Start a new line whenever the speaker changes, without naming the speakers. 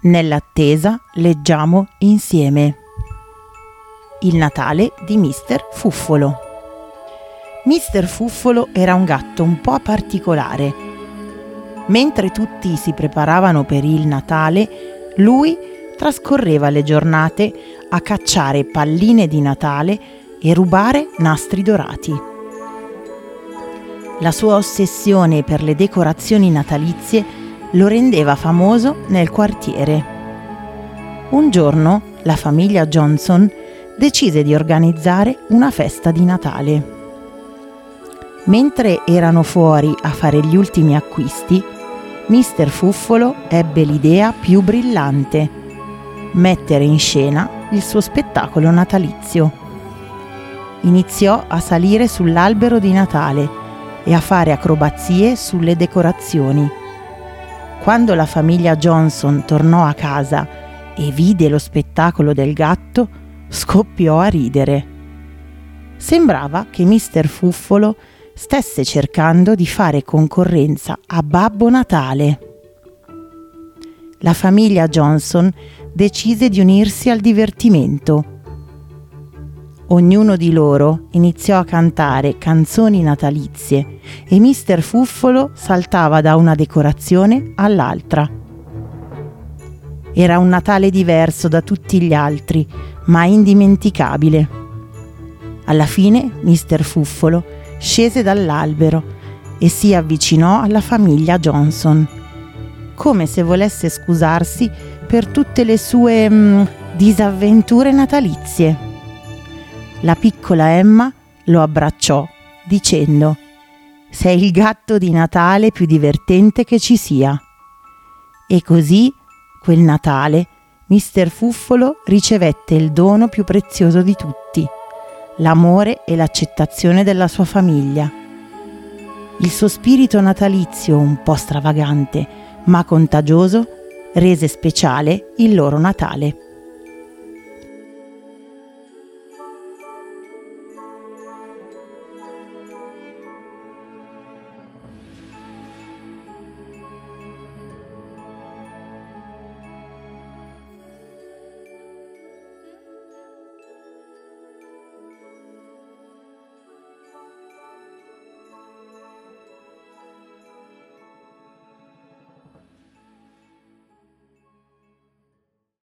Nell'attesa leggiamo insieme Il Natale di Mister Fuffolo. Mister Fuffolo era un gatto un po' particolare. Mentre tutti si preparavano per il Natale, lui trascorreva le giornate a cacciare palline di Natale e rubare nastri dorati. La sua ossessione per le decorazioni natalizie lo rendeva famoso nel quartiere. Un giorno la famiglia Johnson decise di organizzare una festa di Natale. Mentre erano fuori a fare gli ultimi acquisti, Mister Fuffolo ebbe l'idea più brillante: mettere in scena il suo spettacolo natalizio. Iniziò a salire sull'albero di Natale e a fare acrobazie sulle decorazioni. Quando la famiglia Johnson tornò a casa e vide lo spettacolo del gatto, scoppiò a ridere. Sembrava che Mister Fuffolo stesse cercando di fare concorrenza a Babbo Natale. La famiglia Johnson decise di unirsi al divertimento. Ognuno di loro iniziò a cantare canzoni natalizie e Mister Fuffolo saltava da una decorazione all'altra. Era un Natale diverso da tutti gli altri, ma indimenticabile. Alla fine Mister Fuffolo scese dall'albero e si avvicinò alla famiglia Johnson, come se volesse scusarsi per tutte le sue disavventure natalizie. La piccola Emma lo abbracciò dicendo: «Sei il gatto di Natale più divertente che ci sia». E così, quel Natale, Mister Fuffolo ricevette il dono più prezioso di tutti: l'amore e l'accettazione della sua famiglia. Il suo spirito natalizio, un po' stravagante ma contagioso, rese speciale il loro Natale.